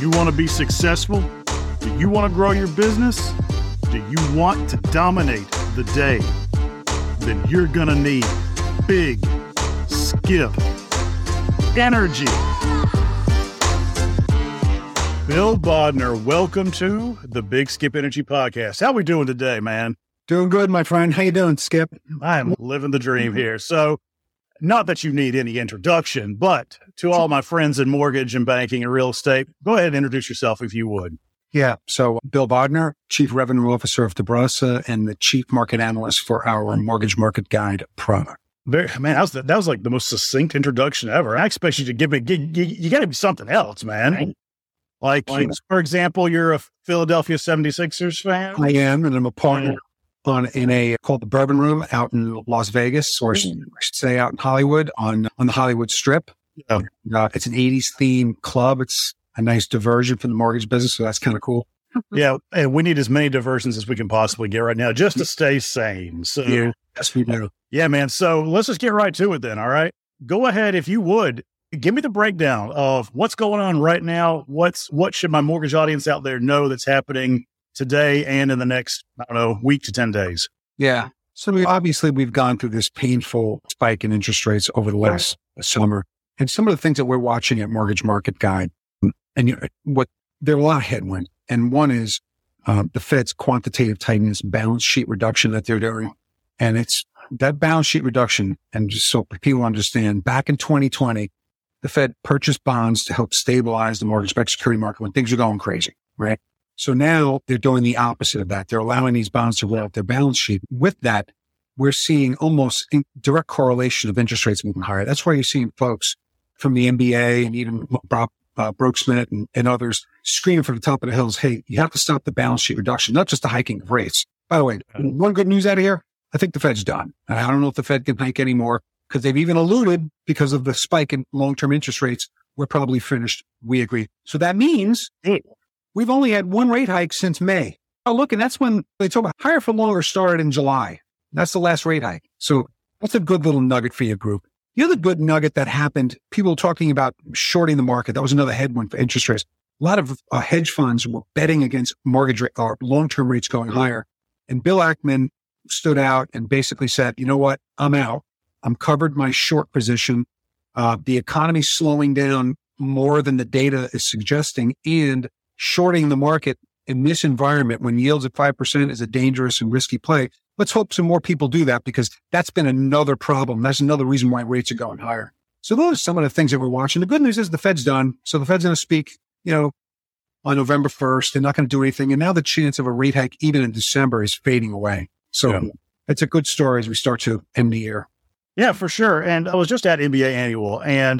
you want to be successful? Do you want to grow your business? Do you want to dominate the day? Then you're going to need Big Skip Energy. Bill Bodner, welcome to the Big Skip Energy Podcast. How we doing today, man? Doing good, my friend. How you doing, Skip? I'm living the dream here. So, not that you need any introduction, but to all my friends in mortgage and banking and real estate, go ahead and introduce yourself if you would. Yeah. So Bill Bodner, Chief Revenue Officer of DeBrosa and the Chief Market Analyst for our Mortgage Market Guide product. That was like the most succinct introduction ever. I expect you to give me, you got to be something else, man. Like, for example, you're a Philadelphia 76ers fan? I am, and I'm a partner in a called the Bourbon Room out in Las Vegas, or I should say out in Hollywood on the Hollywood Strip. Yeah. It's an 80s themed club. It's a nice diversion from the mortgage business, so that's kind of cool. Yeah, and we need as many diversions as we can possibly get right now just to stay sane. So, yes, we do. Yeah, man. So let's just get right to it then, all right? Go ahead, if you would, give me the breakdown of what's going on right now. What should my mortgage audience out there know that's happening today and in the next, week to 10 days? Yeah. So we've gone through this painful spike in interest rates over the last summer. And some of the things that we're watching at Mortgage Market Guide, and there are a lot of headwind. And one is the Fed's quantitative tightness, balance sheet reduction that they're doing. And it's that balance sheet reduction. And just so people understand, back in 2020, the Fed purchased bonds to help stabilize the mortgage-backed security market when things are going crazy, right? So now they're doing the opposite of that. They're allowing these bonds to roll up their balance sheet. With that, we're seeing almost direct correlation of interest rates moving higher. That's why you're seeing folks from the MBA and even Brooke Smith and others screaming from the top of the hills, hey, you have to stop the balance sheet reduction, not just the hiking of rates. By the way, one good news out of here, I think the Fed's done. I don't know if the Fed can hike anymore because they've even alluded because of the spike in long-term interest rates, we're probably finished. We agree. So that means we've only had one rate hike since May. Oh, look, and that's when they talk about higher for longer started in July. That's the last rate hike. So that's a good little nugget for your group. The other good nugget that happened, people talking about shorting the market. That was another headwind for interest rates. A lot of hedge funds were betting against mortgage rate or long-term rates going higher. And Bill Ackman stood out and basically said, you know what? I'm out. I'm covered my short position. The economy's slowing down more than the data is suggesting, and shorting the market in this environment when yields at 5% is a dangerous and risky play. Let's hope some more people do that because that's been another problem. That's another reason why rates are going higher. So those are some of the things that we're watching. The good news is the Fed's done. So the Fed's going to speak, on November 1st. They're not going to do anything. And now the chance of a rate hike, even in December, is fading away. So it's a good story as we start to end the year. Yeah, for sure. And I was just at MBA Annual, and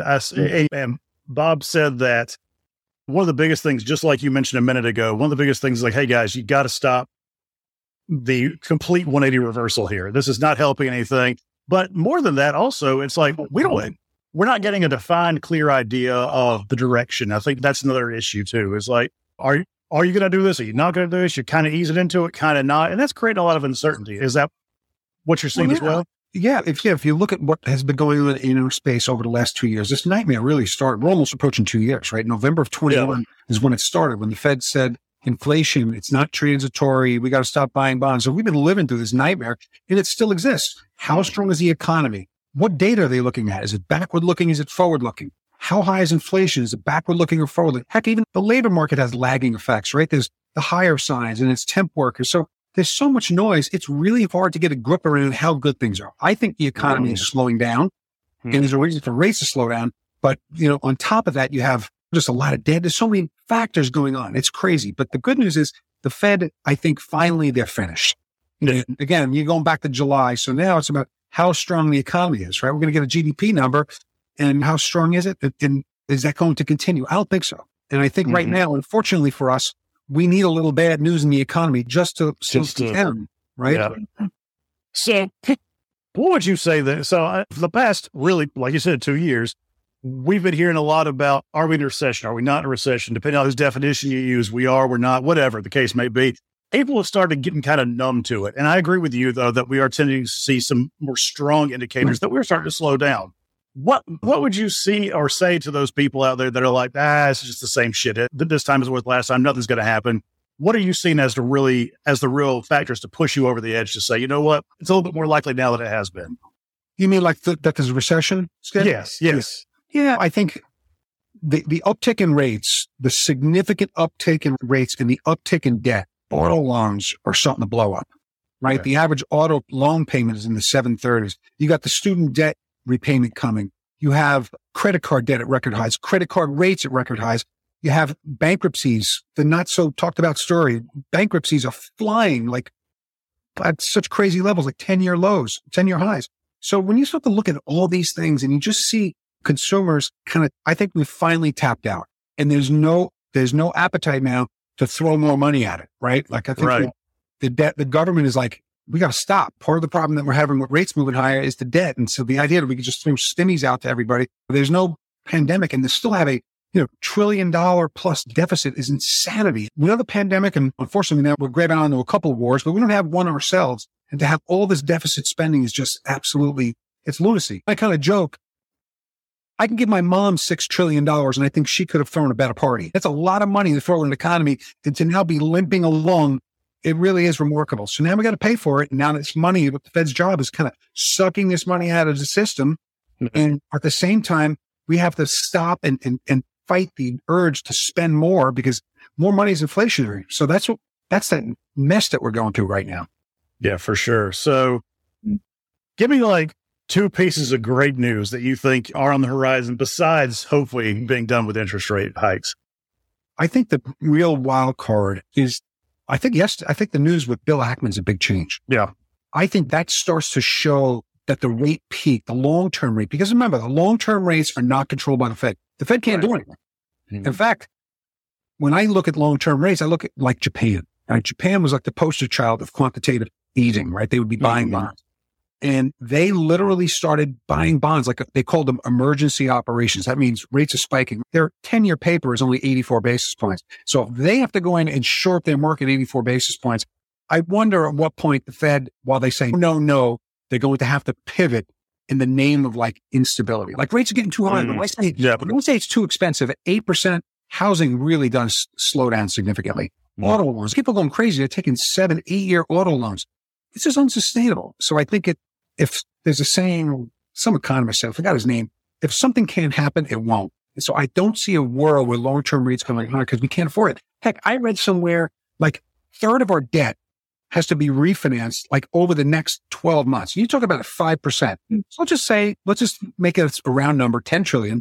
Bob said that one of the biggest things, just like you mentioned a minute ago, one of the biggest things is like, hey guys, you got to stop the complete 180 reversal here. This is not helping anything. But more than that, also, it's like, we're not getting a defined, clear idea of the direction. I think that's another issue too. It's like, are you going to do this? Are you not going to do this? You're kind of easing into it, kind of not. And that's creating a lot of uncertainty. Is that what you're seeing as well? Yeah. If you look at what has been going on in our space over the last 2 years, this nightmare really started. We're almost approaching 2 years, right? November of 21 is when it started, when the Fed said inflation, it's not transitory. We got to stop buying bonds. So we've been living through this nightmare and it still exists. How strong is the economy? What data are they looking at? Is it backward looking? Is it forward looking? How high is inflation? Is it backward looking or forward looking? Heck, even the labor market has lagging effects, right? There's the hire signs and it's temp workers. So there's so much noise. It's really hard to get a grip around how good things are. I think the economy is slowing down and there's a reason for rates to slow down. But, on top of that, you have just a lot of debt. There's so many factors going on. It's crazy. But the good news is the Fed, I think finally they're finished. Again, you're going back to July. So now it's about how strong the economy is, right? We're going to get a GDP number and how strong is it? And is that going to continue? I don't think so. And I think right now, unfortunately for us, we need a little bad news in the economy just to down, right? Yeah. So what would you say that? So for the past, really, like you said, 2 years, we've been hearing a lot about, are we in a recession? Are we not in a recession? Depending on whose definition you use, we are, we're not, whatever the case may be. People have started getting kind of numb to it. And I agree with you, though, that we are tending to see some more strong indicators that we're starting to slow down. What would you see or say to those people out there that are like, it's just the same shit. This time is worth last time. Nothing's going to happen. What are you seeing as the real factors to push you over the edge to say, you know what, it's a little bit more likely now than it has been? You mean like that there's a recession? Skip? Yes. Yeah, I think the uptick in rates, the significant uptick in rates and the uptick in debt, auto loans are starting to blow up, right? Okay. The average auto loan payment is in the 730s. You got the student debt repayment coming. You have credit card debt at record highs, credit card rates at record highs. You have bankruptcies, the not so talked about story. Bankruptcies are flying like at such crazy levels, like 10-year lows, 10-year highs. So when you start to look at all these things and you just see consumers I think we've finally tapped out, and there's no appetite now to throw more money at it, right? Like I think the government is like, we got to stop. Part of the problem that we're having with rates moving higher is the debt. And so the idea that we could just throw stimmies out to everybody, there's no pandemic and they still have a $1 trillion plus deficit is insanity. We know the pandemic, and unfortunately now we're grabbing onto a couple of wars, but we don't have one ourselves. And to have all this deficit spending is just absolutely, it's lunacy. I kind of joke, I can give my mom $6 trillion and I think she could have thrown a better party. That's a lot of money to throw in an economy, and to now be limping along, it really is remarkable. So now we got to pay for it. And now it's money, but the Fed's job is kind of sucking this money out of the system. Mm-hmm. And at the same time, we have to stop and fight the urge to spend more, because more money is inflationary. So that's that mess that we're going through right now. Yeah, for sure. So give me like two pieces of great news that you think are on the horizon besides hopefully being done with interest rate hikes. I think the real wild card is, I think the news with Bill Ackman's a big change. Yeah. I think that starts to show that the rate peak, the long-term rate, because remember, the long-term rates are not controlled by the Fed. The Fed can't do anything. Mm-hmm. In fact, when I look at long-term rates, I look at like Japan. Right? Japan was like the poster child of quantitative easing, right? They would be buying bonds. And they literally started buying bonds, like they called them emergency operations. That means rates are spiking. Their 10-year paper is only 84 basis points. So if they have to go in and short their market 84 basis points, I wonder at what point the Fed, while they say, no, they're going to have to pivot in the name of like instability. Like rates are getting too high. When I say it's too expensive, at 8%, housing really does slow down significantly. Yeah. Auto loans, people going crazy. They're taking 7-8 year auto loans. It's just unsustainable. So I think if there's a saying, some economist said, I forgot his name, if something can't happen, it won't. And so I don't see a world where long-term rates going higher because we can't afford it. Heck, I read somewhere like a third of our debt has to be refinanced like over the next 12 months. You talk about 5%. So let's just make it a round number, 10 trillion,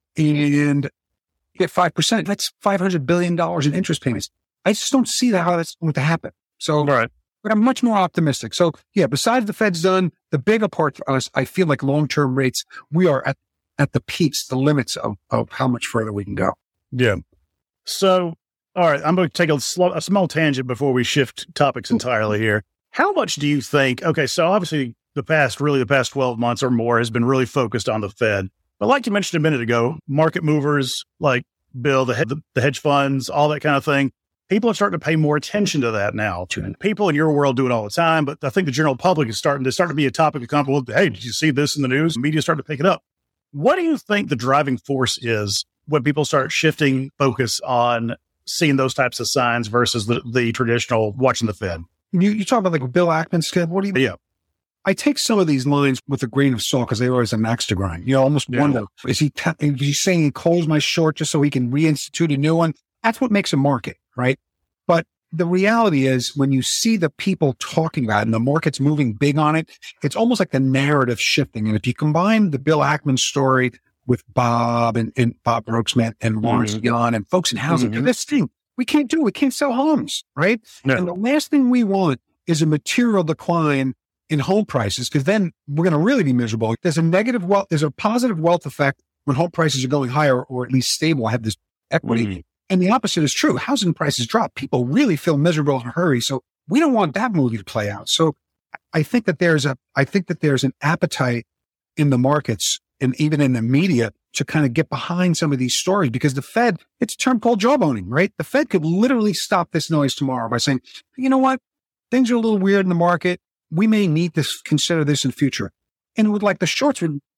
and get 5%. That's $500 billion in interest payments. I just don't see how that's going to happen. So, right. But I'm much more optimistic. So yeah, besides the Fed's done, the bigger part for us, I feel like long-term rates, we are at the peaks, the limits of how much further we can go. Yeah. So, all right, I'm going to take a small tangent before we shift topics entirely here. How much do you think, okay, so obviously the past 12 months or more has been really focused on the Fed. But like you mentioned a minute ago, market movers like Bill, the hedge funds, all that kind of thing, people are starting to pay more attention to that now. People in your world do it all the time, but I think the general public is starting to be a topic of conversation. Well, hey, did you see this in the news? Media starting to pick it up. What do you think the driving force is when people start shifting focus on seeing those types of signs versus the traditional watching the Fed? You talk about like Bill Ackman's kid. What do you? Yeah. I take some of these lines with a grain of salt because they always have an axe to grind. You almost wonder, is he saying he calls my short just so he can reinstitute a new one? That's what makes a market, right? But the reality is when you see the people talking about it and the market's moving big on it, it's almost like the narrative shifting. And if you combine the Bill Ackman story with Bob and Bob Brooksmith and Lawrence Yun and folks in housing, this thing, we can't sell homes, right? No. And the last thing we want is a material decline in home prices, because then we're going to really be miserable. There's a positive wealth effect when home prices are going higher or at least stable, have this equity. And the opposite is true. Housing prices drop. People really feel miserable in a hurry. So we don't want that movie to play out. So I think that there's an appetite in the markets and even in the media to kind of get behind some of these stories, because the Fed, it's a term called jawboning, right? The Fed could literally stop this noise tomorrow by saying, you know what? Things are a little weird in the market. We may need to consider this in the future. And with like the shorts would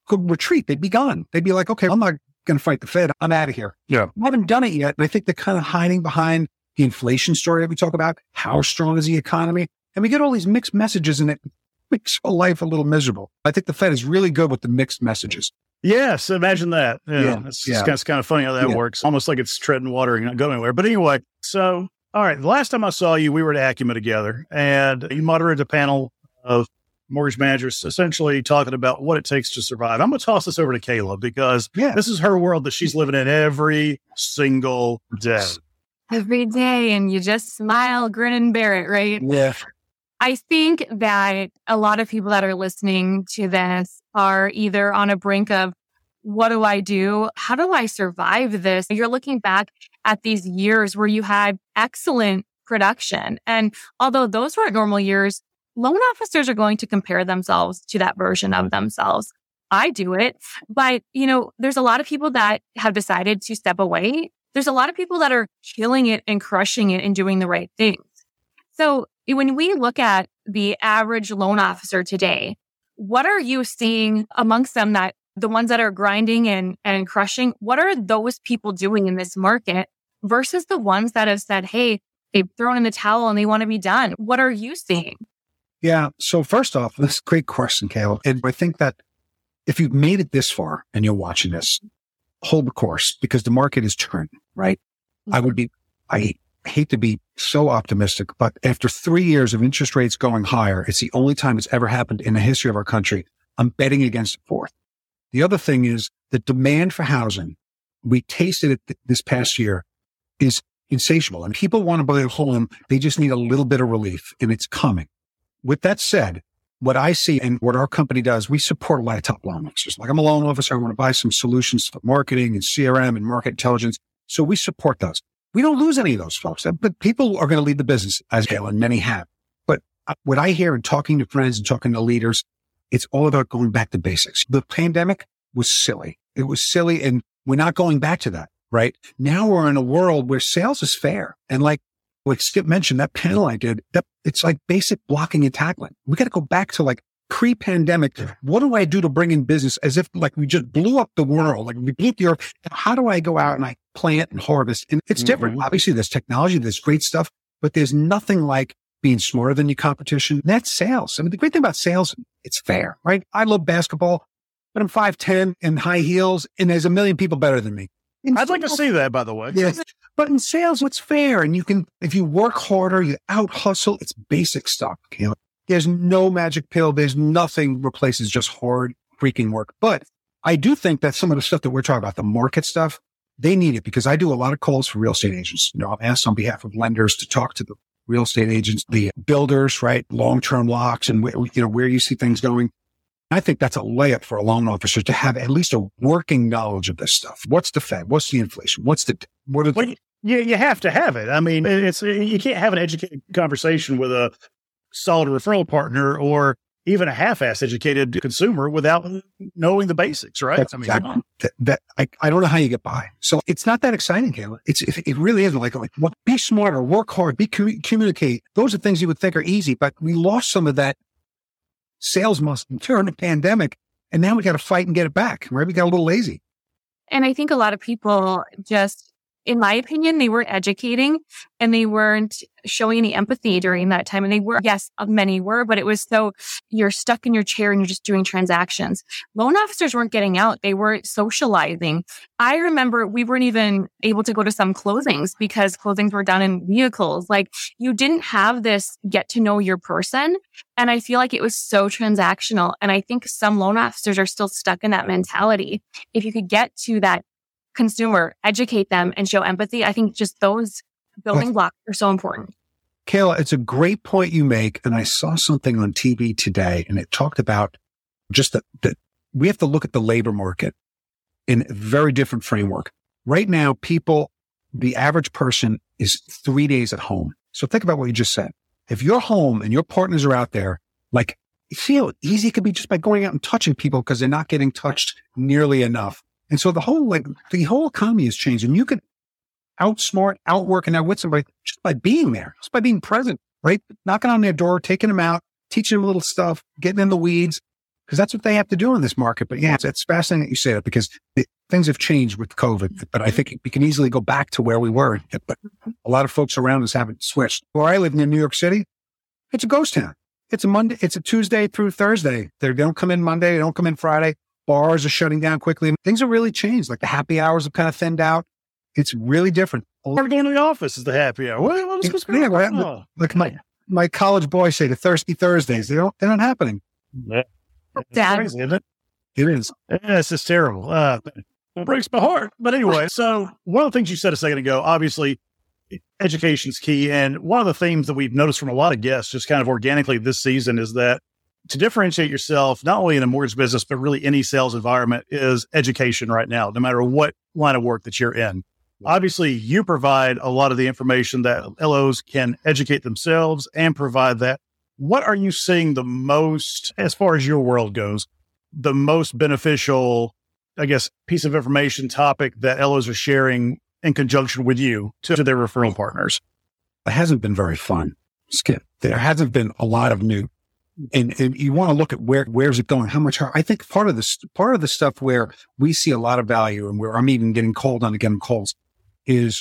could retreat. They'd be gone. They'd be like, okay, I'm not going to fight the Fed. I'm out of here. Yeah. I haven't done it yet. And I think they're kind of hiding behind the inflation story that we talk about. How strong is the economy? And we get all these mixed messages, and it makes our life a little miserable. I think the Fed is really good with the mixed messages. Yes, imagine that. It's kind of funny how that works. Almost like it's treading water and not going anywhere. But anyway, so, all right, the last time I saw you, we were at Acumen together, and you moderated a panel of mortgage managers essentially talking about what it takes to survive. I'm going to toss this over to Kayla because this is her world that she's living in every single day. Every day, and you just smile, grin, and bear it, right? Yeah. I think that a lot of people that are listening to this are either on a brink of, what do I do? How do I survive this? You're looking back at these years where you had excellent production. And although those weren't normal years, loan officers are going to compare themselves to that version of themselves. I do it, but there's a lot of people that have decided to step away. There's a lot of people that are killing it and crushing it and doing the right things. So when we look at the average loan officer today, what are you seeing amongst them, that the ones that are grinding and crushing? What are those people doing in this market versus the ones that have said, hey, they've thrown in the towel and they want to be done? What are you seeing? Yeah. So first off, this is a great question, Kayla. And I think that if you've made it this far and you're watching this, hold the course, because the market is turning, right? Mm-hmm. I hate to be so optimistic, but after 3 years of interest rates going higher, it's the only time it's ever happened in the history of our country. I'm betting against the fourth. The other thing is the demand for housing. We tasted it this past year is insatiable, and people want to buy a home. They just need a little bit of relief, and it's coming. With that said, what I see and what our company does, we support a lot of top loan officers. Like, I'm a loan officer. I want to buy some solutions for marketing and CRM and market intelligence. So we support those. We don't lose any of those folks, but people are going to leave the business, as Gail and many have. But what I hear in talking to friends and talking to leaders, it's all about going back to basics. The pandemic was silly. It was silly, and we're not going back to that, right? Now we're in a world where sales is fair. And like Skip mentioned, that panel I did, it's like basic blocking and tackling. We got to go back to like pre-pandemic. What do I do to bring in business as if like we just blew up the world? Like we blew up the earth. How do I go out and I plant and harvest? And it's different. Obviously, there's technology, there's great stuff, but there's nothing like being smarter than your competition. That's sales. I mean, the great thing about sales, it's fair, right? I love basketball, but I'm 5'10" and high heels, and there's a million people better than me. I'd like to see that, by the way. Yes. But in sales, it's fair. And you can, if you work harder, you out hustle, it's basic stuff. You know, there's no magic pill. There's nothing replaces just hard freaking work. But I do think that some of the stuff that we're talking about, the market stuff, they need it, because I do a lot of calls for real estate agents. You know, I'm asked on behalf of lenders to talk to the real estate agents, the builders, right? Long-term locks and where you see things going. I think that's a layup for a loan officer to have at least a working knowledge of this stuff. What's the Fed? What's the inflation? You have to have it. I mean, you can't have an educated conversation with a solid referral partner or even a half-ass educated consumer without knowing the basics, right? That's exactly. I don't know how you get by. So it's not that exciting, Kayla. It really isn't. Like be smarter, work hard, communicate. Those are things you would think are easy, but we lost some of that sales muscle during the pandemic, and now we got to fight and get it back, right? We got a little lazy. And I think a lot of people just, in my opinion, they weren't educating and they weren't showing any empathy during that time. And they were, yes, many were, but it was so you're stuck in your chair and you're just doing transactions. Loan officers weren't getting out. They weren't socializing. I remember we weren't even able to go to some closings because closings were done in vehicles. Like, you didn't have this get to know your person. And I feel like it was so transactional. And I think some loan officers are still stuck in that mentality. If you could get to that consumer, educate them, and show empathy, I think just those building blocks are so important. Kayla, it's a great point you make. And I saw something on TV today, and it talked about just that we have to look at the labor market in a very different framework. Right now, the average person is 3 days at home. So think about what you just said. If you're home and your partners are out there, like, you see how easy it could be just by going out and touching people because they're not getting touched nearly enough. And so the whole economy has changed, and you could outsmart, outwork, and outwit somebody just by being there, just by being present, right? Knocking on their door, taking them out, teaching them little stuff, getting in the weeds. because that's what they have to do in this market. But yeah, it's fascinating that you say that because things have changed with COVID, but I think we can easily go back to where we were. But a lot of folks around us haven't switched. Where I live in New York City, it's a ghost town. It's a Tuesday through Thursday. They don't come in Monday. They don't come in Friday. Bars are shutting down quickly. Things have really changed. Like the happy hours have kind of thinned out. It's really different. Every day in the office is the happy hour. What's going on? Like my college boys say, the thirsty Thursdays. They're not happening. Yeah. It's crazy, isn't it? It is. Yeah, it's just terrible. It breaks my heart. But anyway, so one of the things you said a second ago, obviously, education's key. And one of the themes that we've noticed from a lot of guests just kind of organically this season is that to differentiate yourself, not only in a mortgage business, but really any sales environment is education right now, no matter what line of work that you're in. Obviously, you provide a lot of the information that LOs can educate themselves and provide that. What are you seeing the most, as far as your world goes, the most beneficial, I guess, piece of information topic that LOs are sharing in conjunction with you to their referral partners? It hasn't been very fun, Skip. There hasn't been a lot of new. And you want to look at where's it going? How much? I think part of the stuff where we see a lot of value and where I'm even getting called on to get them calls is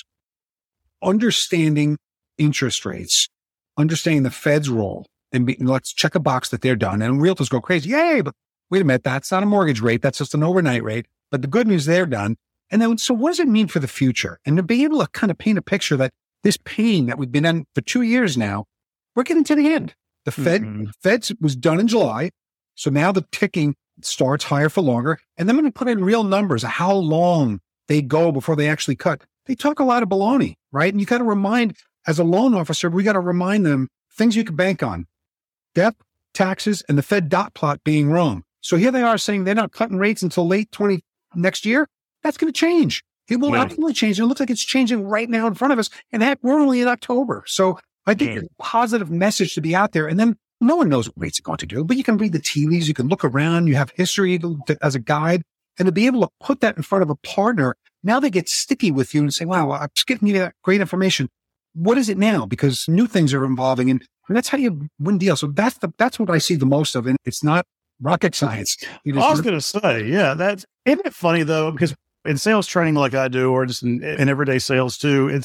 understanding interest rates, understanding the Fed's role, and let's check a box that they're done. And realtors go crazy. Yay, but wait a minute, that's not a mortgage rate. That's just an overnight rate. But the good news, they're done. And then, so what does it mean for the future? And to be able to kind of paint a picture that this pain that we've been in for 2 years now, we're getting to the end. The Fed was done in July. So now the ticking starts higher for longer. And then when we put in real numbers of how long they go before they actually cut, they talk a lot of baloney, right? And you got to remind, as a loan officer, we got to remind them things you can bank on. Debt, taxes, and the Fed dot plot being wrong. So here they are saying they're not cutting rates until late next year. That's going to change. It will absolutely change. And it looks like it's changing right now in front of us. And heck, we're only in October. So I think it's a positive message to be out there. And then no one knows what rates are going to do, but you can read the tea leaves. You can look around. You have history as a guide. And to be able to put that in front of a partner, now they get sticky with you and say, wow, I'm just giving you that great information. What is it now? Because new things are evolving. And that's how you win deals. So that's what I see the most of. And it's not rocket science. I was going to say, yeah, isn't it funny though? Because in sales training like I do, or just in everyday sales too,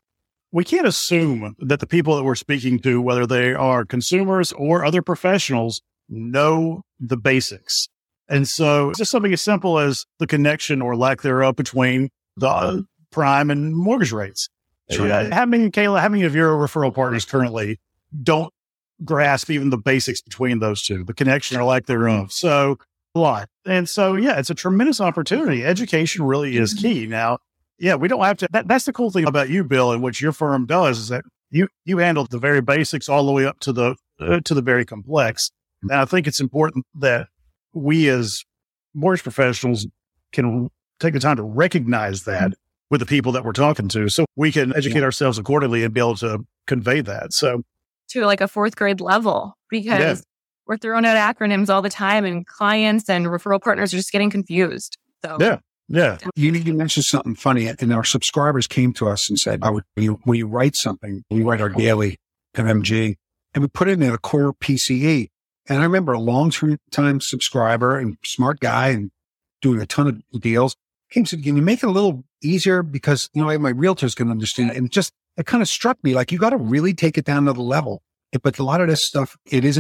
we can't assume that the people that we're speaking to, whether they are consumers or other professionals, know the basics. And so it's just something as simple as the connection or lack thereof between the prime and mortgage rates. Right. How many of your referral partners currently don't grasp even the basics between those two, the connection or lack thereof? So a lot. And so, yeah, it's a tremendous opportunity. Education really is key. Now, yeah, we don't have to, that's the cool thing about you, Bill, and what your firm does is that you handle the very basics all the way up to the very complex. And I think it's important that we as mortgage professionals can take the time to recognize that with the people that we're talking to, so we can educate ourselves accordingly and be able to convey that. So to like a fourth grade level, because we're throwing out acronyms all the time and clients and referral partners are just getting confused. So yeah. You mentioned something funny, and our subscribers came to us and said, when you write something, we write our daily MMG, and we put it in a core PCE. And I remember a long-time subscriber and smart guy and doing a ton of deals came and said, can you make it a little easier? Because, my realtors can understand it. And it kind of struck me like, you got to really take it down to the level. But a lot of this stuff, it is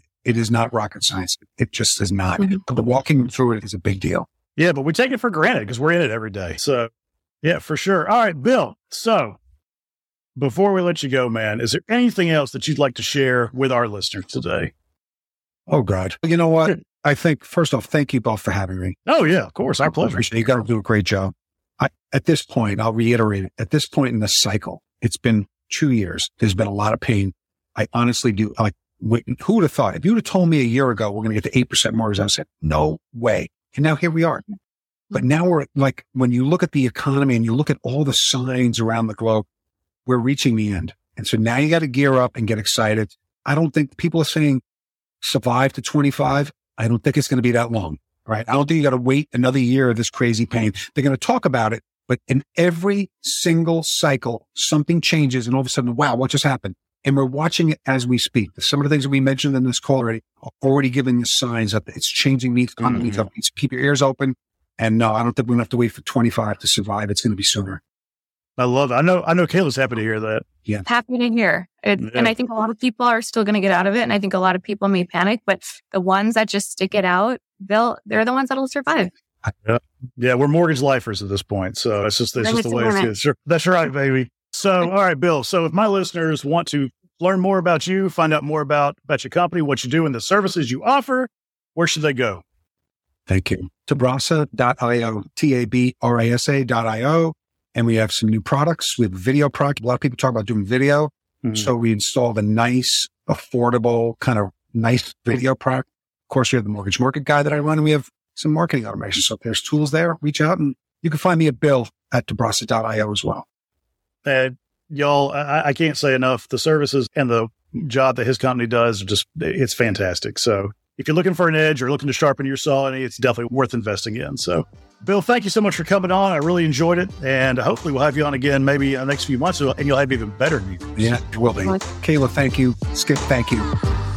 not rocket science. It just is not. Mm-hmm. But walking through it is a big deal. Yeah, but we take it for granted because we're in it every day. So, yeah, for sure. All right, Bill. So, before we let you go, man, is there anything else that you'd like to share with our listeners today? Oh, God. You know what? I think, first off, thank you both for having me. Oh, yeah, of course. Our pleasure. You got to do a great job. At this point, I'll reiterate it. At this point in the cycle, it's been 2 years. There's been a lot of pain. I honestly do. Who would have thought? If you would have told me a year ago, we're going to get to 8% mortgage, I said, no way. And now here we are. But now we're like, when you look at the economy and you look at all the signs around the globe, we're reaching the end. And so now you got to gear up and get excited. I don't think people are saying survive to 25. I don't think it's going to be that long, right? I don't think you got to wait another year of this crazy pain. They're going to talk about it, but in every single cycle, something changes and all of a sudden, wow, what just happened? And we're watching it as we speak. Some of the things that we mentioned in this call already are already giving us signs that it's changing needs, needs up. Keep your ears open. And no, I don't think we're going to have to wait for 25 to survive. It's going to be sooner. I love it. I know Kayla's happy to hear that. Yeah. Happy to hear. And I think a lot of people are still going to get out of it. And I think a lot of people may panic, but the ones that just stick it out, they're the ones that'll survive. Yeah, we're mortgage lifers at this point. So it's just the way it is. Sure. That's right, baby. So, all right, Bill. So if my listeners want to learn more about you, find out more about your company, what you do, and the services you offer, where should they go? Thank you. Tabrasa.io, Tabrasa.io. And we have some new products. We have a video product. A lot of people talk about doing video. So we installed a nice, affordable, kind of nice video product. Of course, we have the Mortgage Market Guide that I run, and we have some marketing automation. So if there's tools there, reach out, and you can find me at bill@tabrasa.io as well. Y'all, I can't say enough. The services and the job that his company does, it's fantastic. So if you're looking for an edge or looking to sharpen your saw, it's definitely worth investing in. So, Bill, thank you so much for coming on. I really enjoyed it. And hopefully we'll have you on again maybe in the next few months, and you'll have even better news. Yeah, it will be. Kayla, thank you. Skip, thank you.